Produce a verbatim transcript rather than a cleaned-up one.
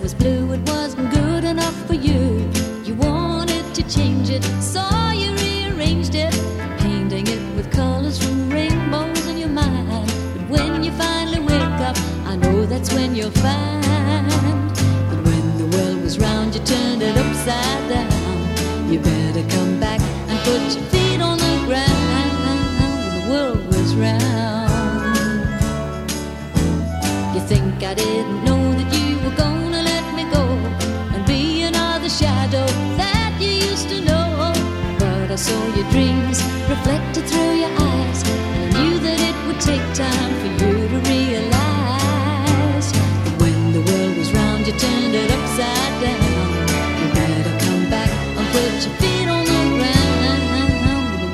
was blue, it wasn't good enough for you. You wanted to change it, so you rearranged it, painting it with colors from rainbows in your mind. But when you finally wake up, I know that's when you'll find that when the world was round, you turned it upside down. You better come back and put your feet on the ground when the world was round. You think I didn't know that you were gonna let me go and be another shadow that you used to know? But I saw your dreams reflected